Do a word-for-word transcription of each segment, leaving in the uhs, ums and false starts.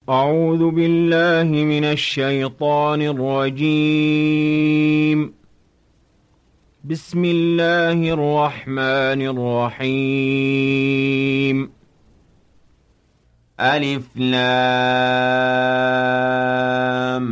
أعوذ بالله من الشيطان الرجيم. بسم الله الرحمن الرحيم. ألف لام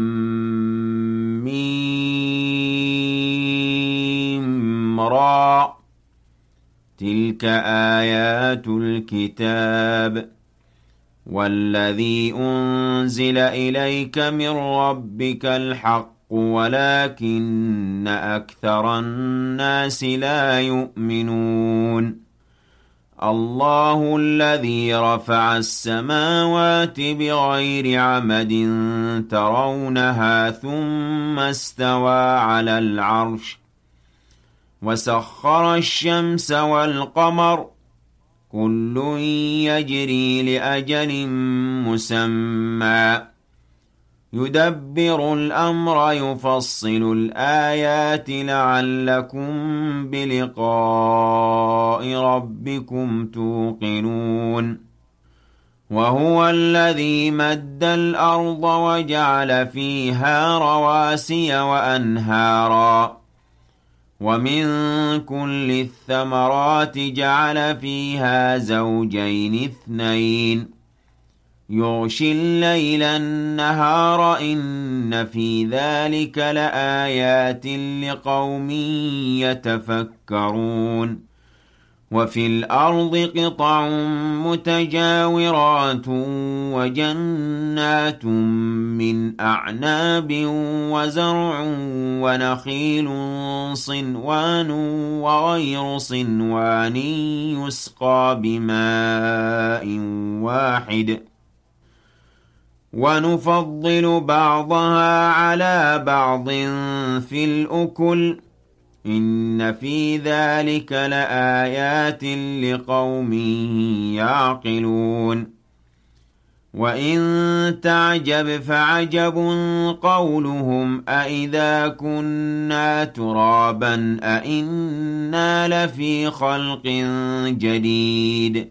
ميم را. تلك آيات الكتاب والذي أنزل إليك من ربك الحق ولكن أكثر الناس لا يؤمنون. الله الذي رفع السماوات بغير عمد ترونها ثم استوى على العرش وسخر الشمس والقمر كل يجري لأجل مسمى يدبر الأمر يفصل الآيات لعلكم بلقاء ربكم توقنون. وهو الذي مد الأرض وجعل فيها رواسي وأنهارا ومن كل الثمرات جعل فيها زوجين اثنين يغشي الليل النهار إن في ذلك لآيات لقوم يتفكرون. وفي الأرض قطع متجاورات وجنات من أعناب وزرع ونخيل صنوان وغير صنوان يسقى بماء واحد ونفضل بعضها على بعض في الأكل إن في ذلك لآيات لقوم يعقلون. وإن تعجب فعجب قولهم أإذا كنا ترابا أإنا لفي خلق جديد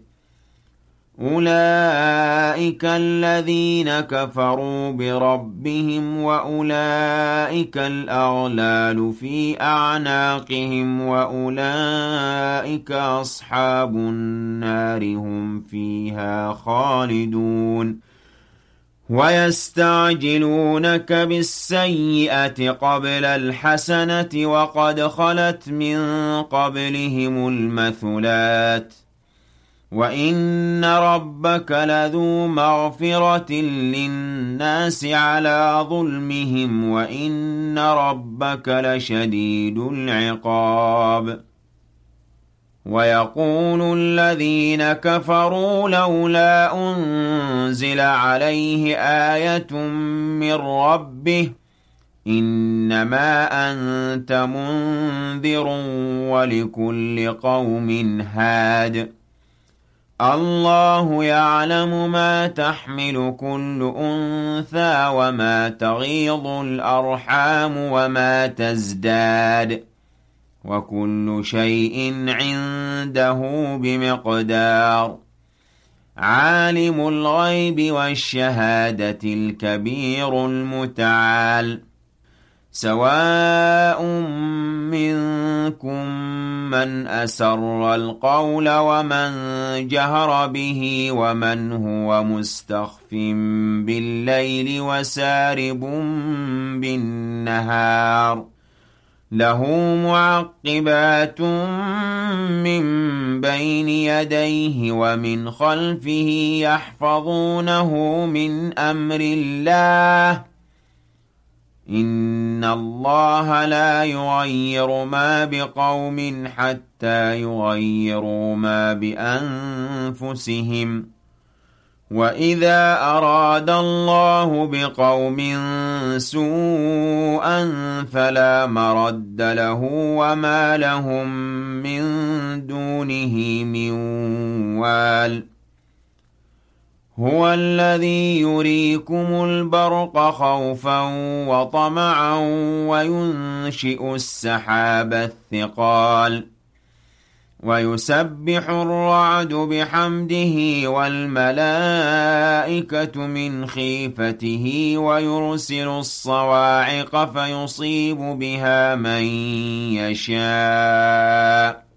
أولئك الذين كفروا بربهم وأولئك الأغلال في أعناقهم وأولئك أصحاب النار هم فيها خالدون. ويستعجلونك بالسيئة قبل الحسنة وقد خلت من قبلهم المثلات وإن ربك لذو مغفرة للناس على ظلمهم وإن ربك لشديد العقاب. ويقول الذين كفروا لولا أنزل عليه آية من ربه إنما أنت منذر ولكل قوم هاد الله يعلم ما تحمل كل أنثى وما تغيض الأرحام وما تزداد وكل شيء عنده بمقدار. عالم الغيب والشهادة الكبير المتعال. سواء منكم من أسر القول ومن جهر به ومن هو مستخف بالليل وسارب بالنهار له معقبات من بين يديه ومن خلفه يحفظونه من أمر الله إن الله لا يغير ما بقوم حتى يغيروا ما بأنفسهم وإذا أراد الله بقوم سوءا فلا مرد له وما لهم من دونه من وال. هو الذي يريكم البرق خوفا وطمعا وينشئ السحاب الثقال ويسبح الرعد بحمده والملائكة من خيفته ويرسل الصواعق فيصيب بها من يشاء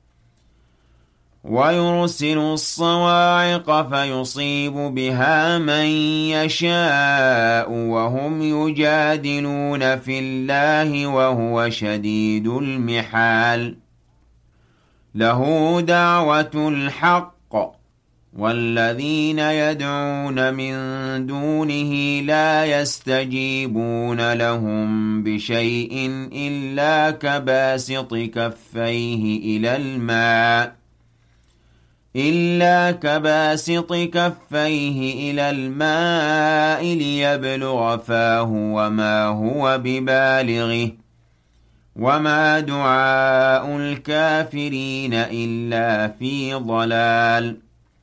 ويرسل الصواعق فيصيب بها من يشاء وهم يجادلون في الله وهو شديد المحال له دعوة الحق والذين يدعون من دونه لا يستجيبون لهم بشيء إلا كباسط كفيه إلى الماء إلا كباسط كفيه إلى الماء ليبلغ فاه وما هو ببالغه وما دعاء الكافرين إلا في ضلال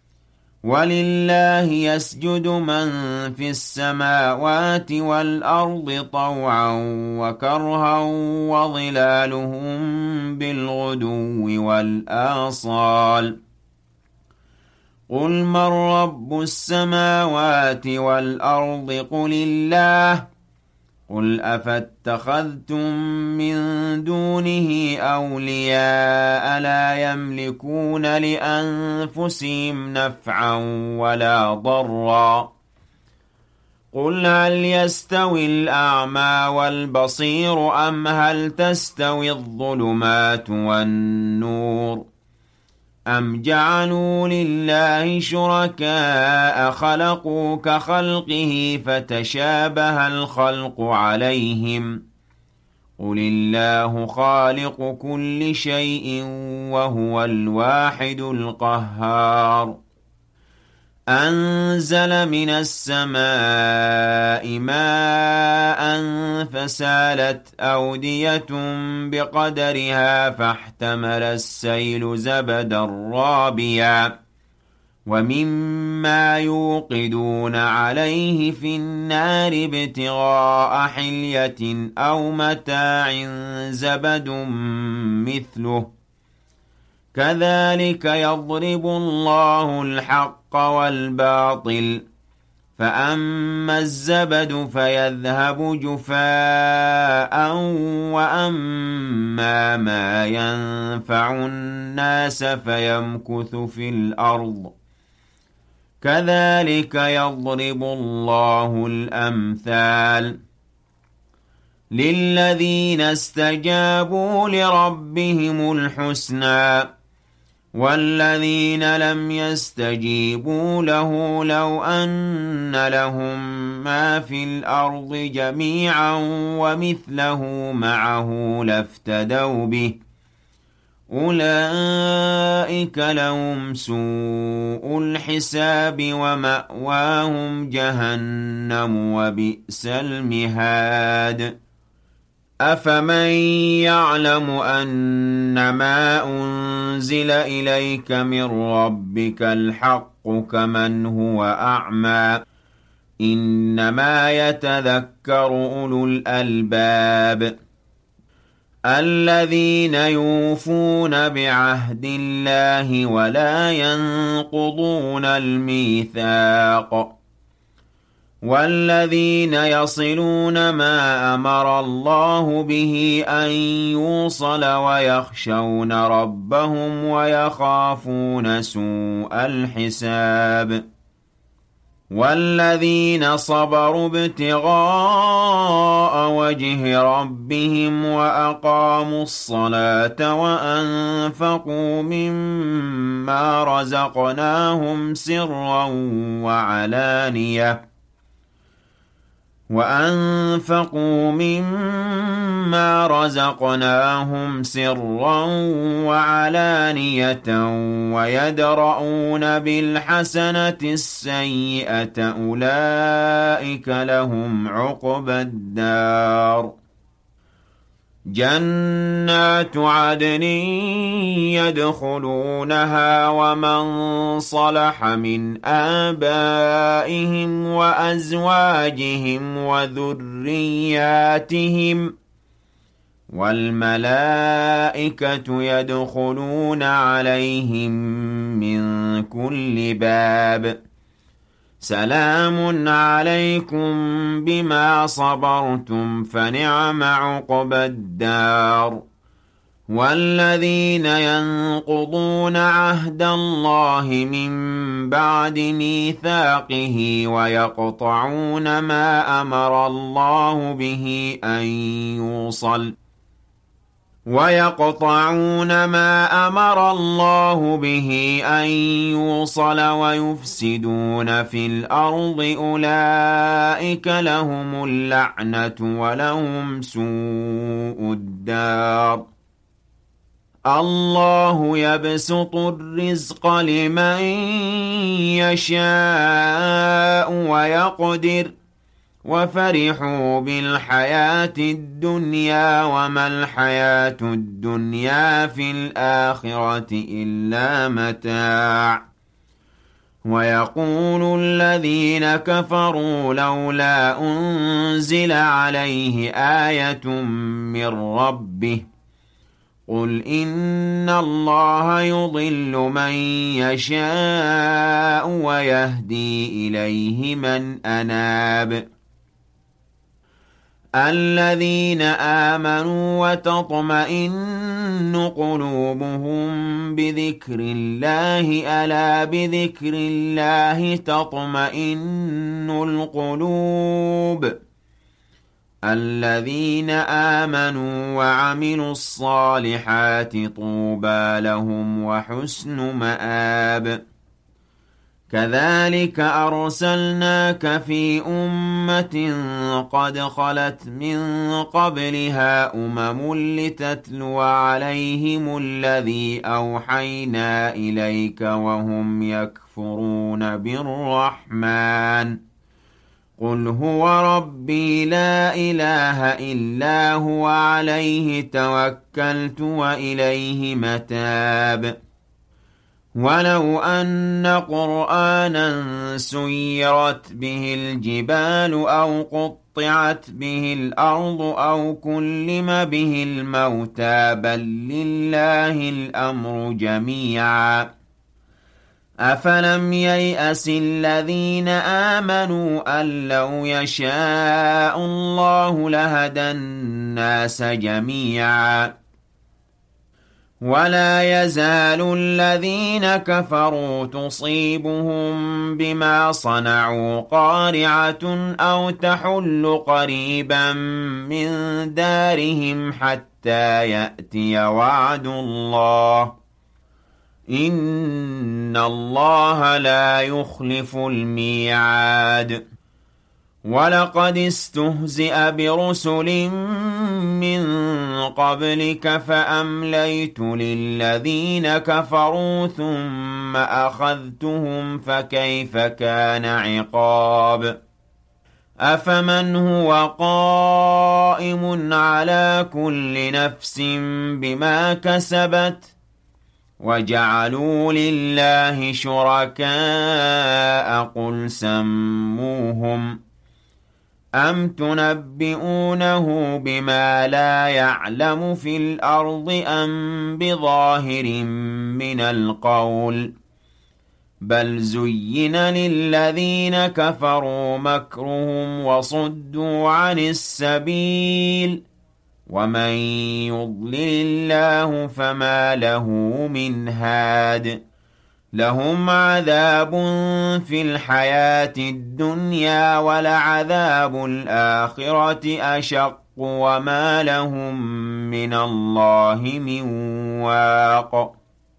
ولله يسجد من في السماوات والأرض طوعا وكرها وظلالهم بالغدو والآصال قل من رب السماوات والأرض قل الله قل أفاتخذتم من دونه أولياء لا يملكون لأنفسهم نفعا ولا ضرا قل هل يستوي الأعمى والبصير أم هل تستوي الظلمات والنور أم جعلوا لله شركاء خلقوا كخلقه فتشابه الخلق عليهم قل الله خالق كل شيء وهو الواحد القهار أنزل من السماء ماء فسالت أودية بقدرها فاحتمل السيل زبدا رابيا ومما يوقدون عليه في النار ابتغاء حلية أو متاع زبد مثله كذلك يضرب الله الحق والباطل فأما الزبد فيذهب جفاء وأما ما ينفع الناس فيمكث في الأرض كذلك يضرب الله الأمثال للذين استجابوا لربهم الحسنى والذين لم يستجيبوا له لو أن لهم ما في الأرض جميعا ومثله معه لافتدوا به أولئك لهم سوء الحساب ومأواهم جهنم وبئس المهاد أفمن يعلم أنما أنزل إليك من ربك الحق كمن هو أعمى إنما يتذكر أولو الألباب الذين يوفون بعهد الله ولا ينقضون الميثاق والذين يصلون ما أمر الله به أن يوصل ويخشون ربهم ويخافون سوء الحساب والذين صبروا ابتغاء وجه ربهم وأقاموا الصلاة وأنفقوا مما رزقناهم سرا وعلانية وأنفقوا مما رزقناهم سرا وعلانية ويدرؤون بالحسنة السيئة أولئك لهم عقبى الدار جنات عدن يدخلونها ومن صلح من آبائهم وأزواجهم وذرياتهم وَالْمَلَائِكَةُ يَدْخُلُونَ عَلَيْهِم مِّن كُلِّ بَابٍ سَلَامٌ عَلَيْكُمْ بِمَا صَبَرْتُمْ فَنِعْمَ عُقْبَى الدَّارِ وَالَّذِينَ يَنقُضُونَ عَهْدَ اللَّهِ مِن بَعْدِ مِيثَاقِهِ وَيَقْطَعُونَ مَا أَمَرَ اللَّهُ بِهِ أَن يُوصَلَ وَيَقْطَعُونَ مَا أَمَرَ اللَّهُ بِهِ أَن يُوصَلَ وَيُفْسِدُونَ فِي الْأَرْضِ أُولَئِكَ لَهُمُ اللَّعْنَةُ وَلَهُمْ سُوءُ الدَّارِ اللَّهُ يَبْسُطُ الرِّزْقَ لِمَن يَشَاءُ وَيَقْدِرُ وَفَرِحُوا بِالْحَيَاةِ الدُّنْيَا وَمَا الْحَيَاةُ الدُّنْيَا فِي الْآخِرَةِ إِلَّا مَتَاعٌ وَيَقُولُ الَّذِينَ كَفَرُوا لَوْلَا أُنزِلَ عَلَيْهِ آيَةٌ مِّن رَّبِّهِ قُلْ إِنَّ اللَّهَ يُضِلُّ مَن يَشَاءُ وَيَهْدِي إِلَيْهِ مَنْ أَنَابَ الَّذِينَ آمَنُوا وَتَطْمَئِنُّ قُلُوبُهُم بِذِكْرِ اللَّهِ أَلَا بِذِكْرِ اللَّهِ تَطْمَئِنُّ الْقُلُوبُ الَّذِينَ آمَنُوا وَعَمِلُوا الصَّالِحَاتِ طُوبَى لَهُمْ وَحُسْنُ مَآبٍ كَذَلِكَ أَرْسَلْنَاكَ فِي أُمَّةٍ قَدْ خَلَتْ مِن قَبْلِهَا أُمَمٌ لِّتَتْلُوَ عَلَيْهِمُ الَّذِي أَوْحَيْنَا إِلَيْكَ وَهُمْ يَكْفُرُونَ بِالرَّحْمَٰنِ قُلْ هُوَ رَبِّي لَا إِلَٰهَ إِلَّا هُوَ عَلَيْهِ تَوَكَّلْتُ وَإِلَيْهِ مَتَابِ وَلَوْ أَنَّ قُرْآنًا سُيِّرَتْ بِهِ الْجِبَالُ أَوْ قُطِّعَتْ بِهِ الْأَرْضُ أَوْ كُلِّمَ بِهِ الْمَوْتَىٰ بَل لِّلَّهِ الْأَمْرُ جَمِيعًا أَفَلَمْ يَيْأَسِ الَّذِينَ آمَنُوا أَن لَّوْ يَشَاءُ اللَّهُ لَهَدَى النَّاسَ جَمِيعًا وَلَا يَزَالُ الَّذِينَ كَفَرُوا تُصِيبُهُم بِمَا صَنَعُوا قَارِعَةٌ أَوْ تَحُلُّ قَرِيبًا مِّن دَارِهِمْ حَتَّىٰ يَأْتِيَ وَعْدُ اللَّهِ إِنَّ اللَّهَ لَا يُخْلِفُ الْمِيعَادَ وَلَقَدِ اسْتُهْزِئَ بِرُسُلٍ مِّن قَبْلِكَ فَأَمْلَيْتُ لِلَّذِينَ كَفَرُوا ثُمَّ أَخَذْتُهُمْ فَكَيْفَ كَانَ عِقَابِ أَفَمَنْ هُوَ قَائِمٌ عَلَىٰ كُلِّ نَفْسٍ بِمَا كَسَبَتْ وَجَعَلُوا لِلَّهِ شُرَكَاءَ قُلْ سَمُّوهُمْ أَمْ تُنَبِّئُونَهُ بِمَا لَا يَعْلَمُ فِي الْأَرْضِ أَمْ بِظَاهِرٍ مِّنَ الْقَوْلِ بَلْ زُيِّنَ لِلَّذِينَ كَفَرُوا مَكْرُهُمْ وَصُدُّوا عَنِ السَّبِيلِ وَمَن يُضْلِلِ اللَّهُ فَمَا لَهُ مِنْ هَادٍ لَهُمْ عَذَابٌ فِي الْحَيَاةِ الدُّنْيَا وَلَعَذَابُ الْآخِرَةِ أَشَقُّ وَمَا لَهُم مِّنَ اللَّهِ مِن وَاقٍ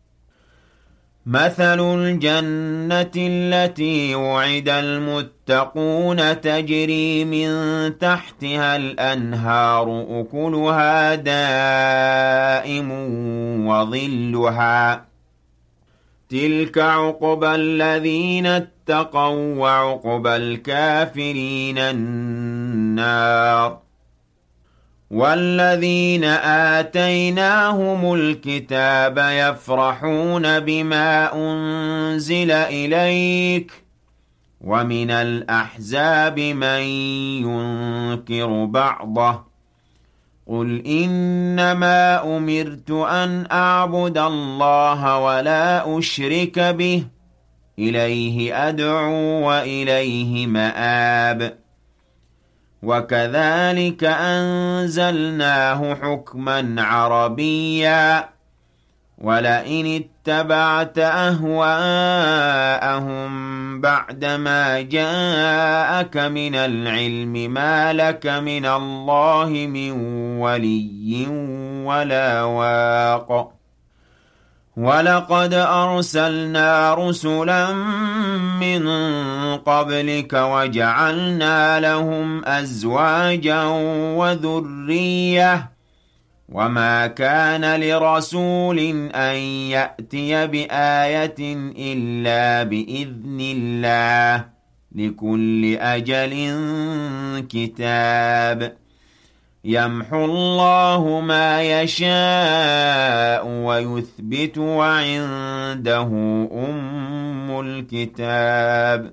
مَثَلُ الْجَنَّةِ الَّتِي وُعِدَ الْمُتَّقُونَ تَجْرِي مِن تَحْتِهَا الْأَنْهَارُ أُكُلُهَا دَائِمٌ وَظِلُّهَا تِلْكَ عُقْبَى الَّذِينَ اتَّقَوا وَّعُقْبَى الْكَافِرِينَ النَّارُ وَالَّذِينَ آتَيْنَاهُمُ الْكِتَابَ يَفْرَحُونَ بِمَا أُنزِلَ إِلَيْكَ وَمِنَ الْأَحْزَابِ مَن يُنكِرُ بَعْضَهُ قُلْ إِنَّمَا أُمِرْتُ أَنْ أَعْبُدَ اللَّهَ وَلَا أُشْرِكَ بِهِ إِلَيْهِ أَدْعُو وَإِلَيْهِ مَآبِ وَكَذَلِكَ أَنزَلْنَاهُ حُكْمًا عَرَبِيًّا وَلَئِنِ اتَّبَعْتَ أَهْوَاءَهُم بَعْدَمَا جَاءَكَ مِنَ الْعِلْمِ مَا لَكَ مِنَ اللَّهِ مِن وَلِيٍّ وَلَا وَاقٍ وَلَقَدْ أَرْسَلْنَا رُسُلًا مِّن قَبْلِكَ وَجَعَلْنَا لَهُمْ أَزْوَاجًا وَذُرِّيَّةً وَمَا كَانَ لِرَسُولٍ أَن يَأْتِيَ بِآيَةٍ إِلَّا بِإِذْنِ اللَّهِ ۗ لِكُلِّ أَجَلٍ كِتَابٌ يَمْحُو اللَّهُ مَا يَشَاءُ وَيُثْبِتُ وَعِندَهُ أُمُّ الْكِتَابِ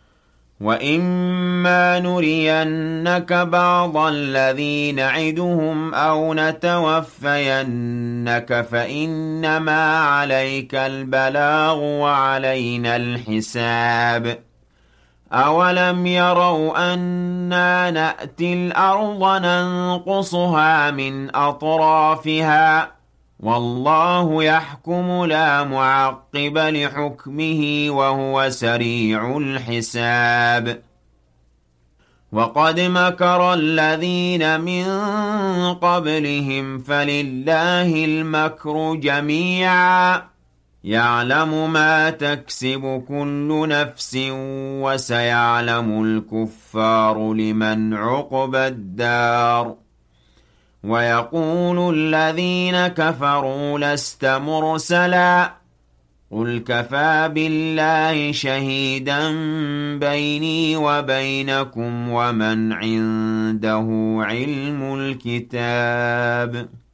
وَإِمَّا نُرِيَنَّكَ بَعْضَ الَّذِي نَعِدُهُمْ أَوْ نَتَوَفَّيَنَّكَ فَإِنَّمَا عَلَيْكَ الْبَلَاغُ وَعَلَيْنَا الْحِسَابُ أَوَلَمْ يَرَوْا أَنَّا نَأْتِي الْأَرْضَ نَنقُصُهَا مِنْ أَطْرَافِهَا ۚ وَاللَّهُ يَحْكُمُ لَا مُعَقِّبَ لِحُكْمِهِ وَهُوَ سَرِيعُ الْحِسَابِ وَقَدْ مَكَرَ الَّذِينَ مِن قَبْلِهِمْ فَلِلَّهِ الْمَكْرُ جَمِيعًا يَعْلَمُ مَا تَكْسِبُ كُلُّ نَفْسٍ وَسَيَعْلَمُ الْكُفَّارُ لِمَنْ عُقْبَى الدَّارِ وَيَقُولُ الَّذِينَ كَفَرُوا لَسْتَ مُرْسَلًا قُلْ كَفَىٰ بِاللَّهِ شَهِيدًا بَيْنِي وَبَيْنَكُمْ وَمَنْ عِندَهُ عِلْمُ الْكِتَابِ